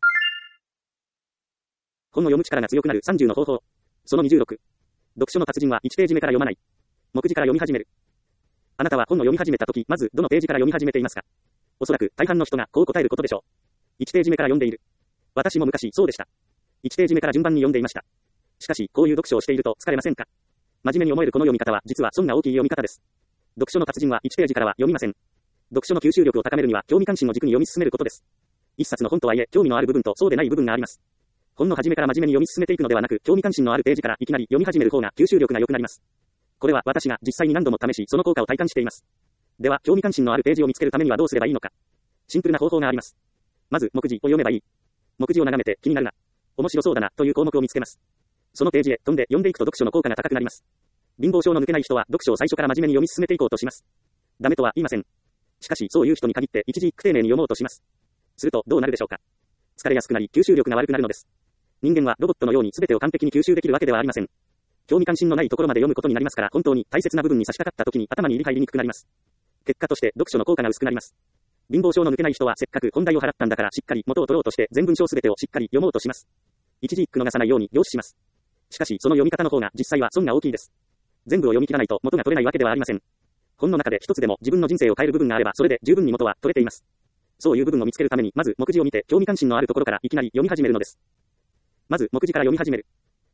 本を読む力が強くなるさんじゅうの方法。そのにじゅうろく。読書の達人はいちページ目から読まない。目次から読み始める。あなたは本を読み始めたとき、まずどのページから読み始めていますか？おそらく大半の人がこう答えることでしょう。いちページ目から読んでいる。私も昔そうでした。いちページ目から順番に読んでいました。しかし、こういう読書をしていると疲れませんか？真面目に思えるこの読み方は実は損が大きい読み方です。読書の達人はいちページからは読みません。読書の吸収力を高めるには興味関心を軸に読み進めることです。一冊の本とはいえ興味のある部分とそうでない部分があります。本の初めから真面目に読み進めていくのではなく、興味関心のあるページからいきなり読み始める方が吸収力が良くなります。これは私が実際に何度も試し、その効果を体感しています。では、興味関心のあるページを見つけるためにはどうすればいいのか。シンプルな方法があります。まず、目次を読めばいい。目次を眺めて気になるな、面白そうだなという項目を見つけます。そのページへ飛んで読んでいくと読書の効果が高くなります。貧乏症の抜けない人は読書を最初から真面目に読み進めていこうとします。ダメとは言いません。しかし、そういう人に限って一字一句丁寧に読もうとします。するとどうなるでしょうか。疲れやすくなり吸収力が悪くなるのです。人間はロボットのように全てを完璧に吸収できるわけではありません。興味関心のないところまで読むことになりますから、本当に大切な部分に差し掛かった時に頭に入り入りにくくなります。結果として読書の効果が薄くなります。貧乏症の抜けない人はせっかく本題を払ったんだからしっかり元を取ろうとして全文章すべてをしっかり読もうとします。一字一句逃さないように凝視します。しかしその読み方の方が実際は損が大きいです。全部を読み切らないと元が取れないわけではありません。本の中で一つでも自分の人生を変える部分があればそれで十分に元は取れています。そういう部分を見つけるためにまず目次を見て興味関心のあるところからいきなり読み始めるのです。まず目次から読み始める。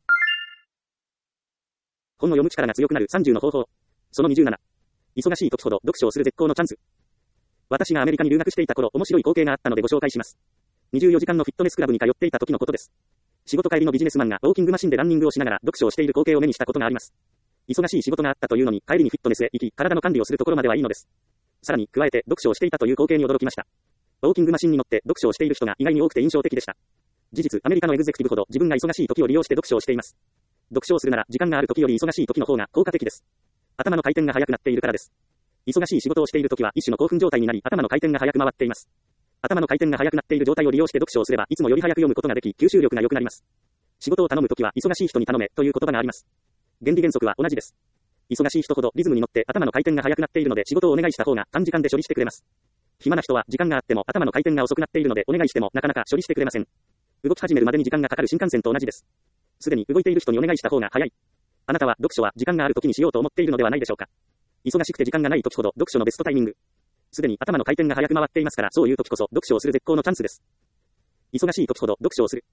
本を読む力が強くなるさんじゅうの方法。そのにじゅうなな。忙しい時ほど読書をする絶好のチャンス。 私がアメリカに留学していた頃、面白い光景があったのでご紹介します。にじゅうよじかんのフィットネスクラブに通っていた時のことです。仕事帰りのビジネスマンがウォーキングマシンでランニングをしながら読書をしている光景を目にしたことがあります。忙しい仕事があったというのに、帰りにフィットネスへ行き、体の管理をするところまではいいのです。さらに、加えて読書をしていたという光景に驚きました。ウォーキングマシンに乗って読書をしている人が意外に多くて印象的でした。事実、アメリカのエグゼクティブほど自分が忙しい時を利用して読書をしています。読書をするなら時間がある時より忙しい時の方が効果的です。頭の回転が速くなっているからです。忙しい仕事をしている時は一種の興奮状態になり、頭の回転が速く回っています。頭の回転が速くなっている状態を利用して読書をすれば、いつもより早く読むことができ、吸収力が良くなります。仕事を頼むときは、忙しい人に頼めという言葉があります。原理原則は同じです。忙しい人ほどリズムに乗って頭の回転が速くなっているので、仕事をお願いした方が短時間で処理してくれます。暇な人は時間があっても頭の回転が遅くなっているので、お願いしてもなかなか処理してくれません。動き始めるまでに時間がかかる新幹線と同じです。すでに動いている人にお願いした方が早い。あなたは読書は時間がある時にしようと思っているのではないでしょうか。忙しくて時間がない時ほど読書のベストタイミング。すでに頭の回転が速く回っていますから、そういう時こそ読書をする絶好のチャンスです。忙しい時ほど読書をする。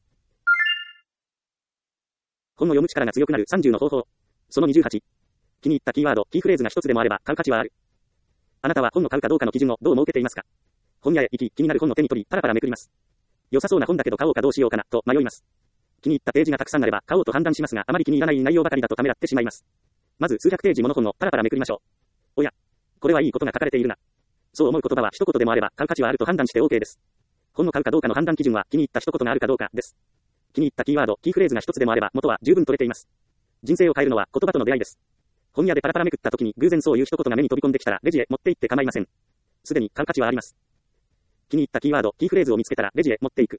本の読む力が強くなるさんじゅうの方法。そのにじゅうはち。気に入ったキーワード、キーフレーズが一つでもあれば買う価値はある。あなたは本を買うかどうかの基準をどう設けていますか。本屋へ行き、気になる本の手に取り、パラパラめくります。良さそうな本だけど買おうかどうしようかな、と迷います。気に入ったページがたくさんあれば買おうと判断しますが、あまり気に入らない内容ばかりだとためらってしまいます。まず数百ページもの本をパラパラめくりましょう。おや、これはいいことが書かれているな。そう思う言葉は一言でもあれば買う価値はあると判断して OK です。本を買うかどうかの判断基準は気に入った一言があるかどうかです。気に入ったキーワード、キーフレーズが一つでもあれば元は十分取れています。人生を変えるのは言葉との出会いです。本屋でパラパラめくった時に偶然そういう一言が目に飛び込んできたらレジへ持って行って構いません。すでに買う価値はあります。気に入ったキーワード、キーフレーズを見つけたらレジへ持っていく。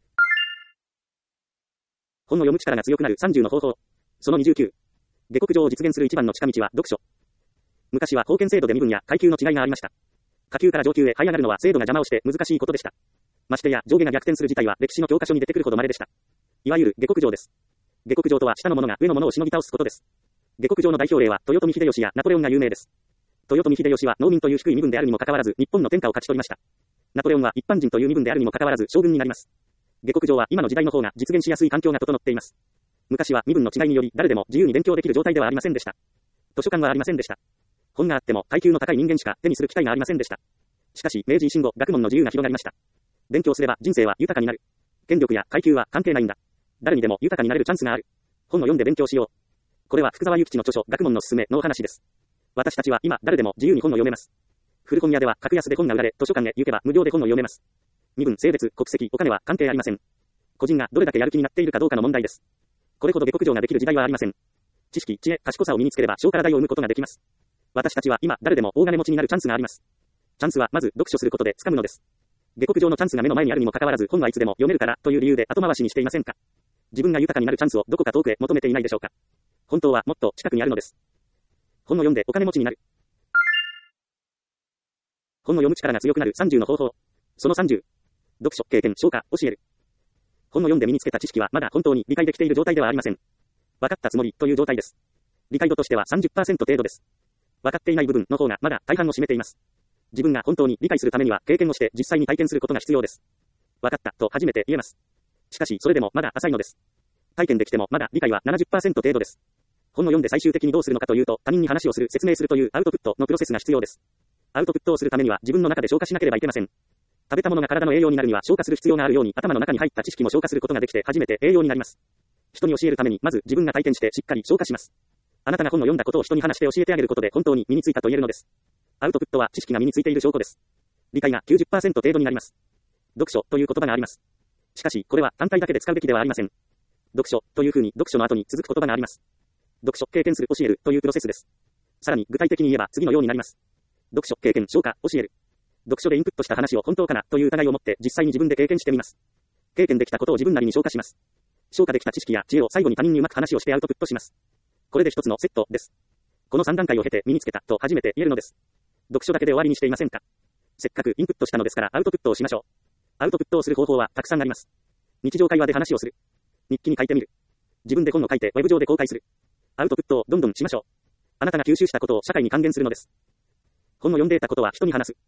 本の読む力が強くなるさんじゅうの方法。そのにじゅうきゅう。下克上を実現する一番の近道は読書。昔は封建制度で身分や階級の違いがありました。下級から上級へ這い上がるのは制度が邪魔をして難しいことでした。ましてや上下が逆転する事態は歴史の教科書に出てくるほど稀でした。いわゆる下克上です。下克上とは下の者が上の者をしのぎ倒すことです。下克上の代表例は豊臣秀吉やナポレオンが有名です。豊臣秀吉は農民という低い身分であるにもかかわらず日本の天下を勝ち取りました。ナポレオンは一般人という身分であるにもかかわらず将軍になります。下克上は今の時代の方が実現しやすい環境が整っています。昔は身分の違いにより誰でも自由に勉強できる状態ではありませんでした。図書館はありませんでした。本があっても階級の高い人間しか手にする機会がありませんでした。しかし明治維新後、学問の自由が広がりました。勉強すれば人生は豊かになる。権力や階級は関係ないんだ。誰にでも豊かになれるチャンスがある。本を読んで勉強しよう。これは福沢諭吉の著書、学問のすすめのお話です。私たちは今誰でも自由に本を読めます。古本屋では格安で本が売られ、図書館へ行けば無料で本を読めます。身分、性別、国籍、お金は関係ありません。個人がどれだけやる気になっているかどうかの問題です。これほど下克上ができる時代はありません。知識、知恵、賢さを身につければ小から大を生むことができます。私たちは今誰でも大金持ちになるチャンスがあります。チャンスはまず読書することで掴むのです。下克上のチャンスが目の前にあるにもかかわらず本はいつでも読めるからという理由で後回しにしていませんか。自分が豊かになるチャンスをどこか遠くへ求めていないでしょうか。本当はもっと近くにあるのです。本を読んでお金持ちになる。本の読む力が強くなるさんじゅうの方法。そのさんじゅう。読書、経験、消化、教える。本を読んで身につけた知識はまだ本当に理解できている状態ではありません。分かったつもりという状態です。理解度としては さんじゅっパーセント 程度です。分かっていない部分の方がまだ大半を占めています。自分が本当に理解するためには経験をして実際に体験することが必要です。分かったと初めて言えます。しかしそれでもまだ浅いのです。体験できてもまだ理解は ななじゅっパーセント 程度です。本を読んで最終的にどうするのかというと他人に話をする、説明するというアウトプットのプロセスが必要です。アウトプットをするためには自分の中で消化しなければいけません。食べたものが体の栄養になるには消化する必要があるように頭の中に入った知識も消化することができて初めて栄養になります。人に教えるためにまず自分が体験してしっかり消化します。あなたが本を読んだことを人に話して教えてあげることで本当に身についたと言えるのです。アウトプットは知識が身についている証拠です。理解が きゅうじゅっパーセント 程度になります。読書という言葉があります。しかしこれは単体だけで使うべきではありません。読書という風に読書の後に続く言葉があります。読書、経験する、教えるというプロセスです。さらに具体的に言えば次のようになります。読書、経験、消化、教える。読書でインプットした話を本当かなという疑いを持って実際に自分で経験してみます。経験できたことを自分なりに消化します。消化できた知識や知恵を最後に他人にうまく話をしてアウトプットします。これで一つのセットです。このさん段階を経て身につけたと初めて言えるのです。読書だけで終わりにしていませんか。せっかくインプットしたのですからアウトプットをしましょう。アウトプットをする方法はたくさんあります。日常会話で話をする。日記に書いてみる。自分で本を書いてウェブ上で公開する。アウトプットをどんどんしましょう。あなたが吸収したことを社会に還元するのです。本を読んでいたことは人に話す。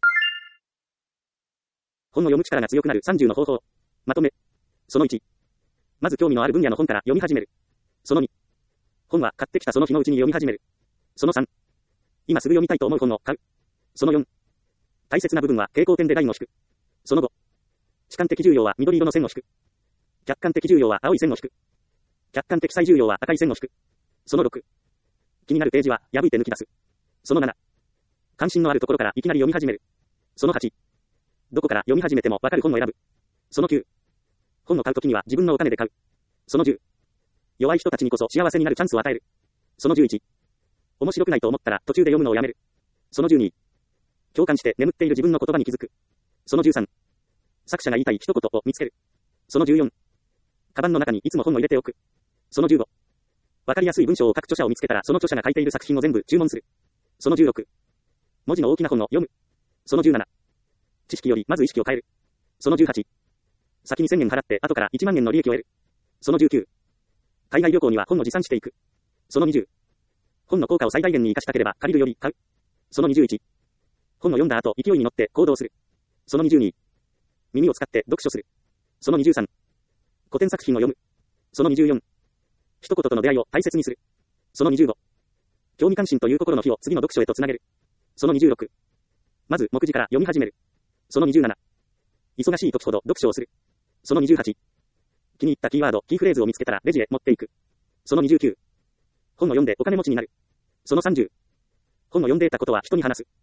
本を読む力が強くなるさんじゅうの方法。まとめ。そのいち。まず興味のある分野の本から読み始める。そのに。本は買ってきたその日のうちに読み始める。そのさん。今すぐ読みたいと思う本を買う。そのよん。 大切な部分は蛍光点でラインを引く。その後、主観的重要は緑色の線を引く。客観的重要は青い線を引く。客観的最重要は赤い線を引く。そのろく、気になるページは破いて抜き出す。そのなな、関心のあるところからいきなり読み始める。そのはち、どこから読み始めてもわかる本を選ぶ。そのきゅう、本を買うときには自分のお金で買う。そのじゅう、弱い人たちにこそ幸せになるチャンスを与える。そのじゅういち、面白くないと思ったら途中で読むのをやめる。そのじゅうに、共感して眠っている自分の言葉に気づく。そのじゅうさん、作者が言いたい一言を見つける。そのじゅうよん、カバンの中にいつも本を入れておく。そのじゅうご、わかりやすい文章を書く著者を見つけたらその著者が書いている作品を全部注文する。そのじゅうろく、文字の大きな本を読む。そのじゅうなな、知識よりまず意識を変える。そのじゅうはち、先にせんえん払って後からいちまんえんの利益を得る。そのじゅうきゅう、海外旅行には本を持参していく。そのにじゅう、本の効果を最大限に活かしたければ借りるより買う。そのにじゅういち、本を読んだ後勢いに乗って行動する。そのにじゅうに、耳を使って読書する。そのにじゅうさん、古典作品を読む。そのにじゅうよん、一言との出会いを大切にする。そのにじゅうご、興味関心という心の火を次の読書へとつなげる。そのにじゅうろく、まず目次から読み始める。そのにじゅうなな、忙しい時ほど読書をする。そのにじゅうはち、気に入ったキーワード、キーフレーズを見つけたらレジへ持っていく。そのにじゅうきゅう、本を読んでお金持ちになる。そのさんじゅう、本を読んでいたことは人に話す。